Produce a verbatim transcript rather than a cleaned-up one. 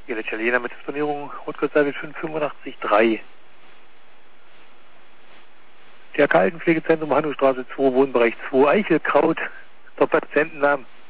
Ihre Italiener mit Disponierung Rotkohlsalbe fünf acht fünf drei. Der Kaltenpflegezentrum Hannostraße zwei, Wohnbereich zwei, Eichelkraut, der Patientenname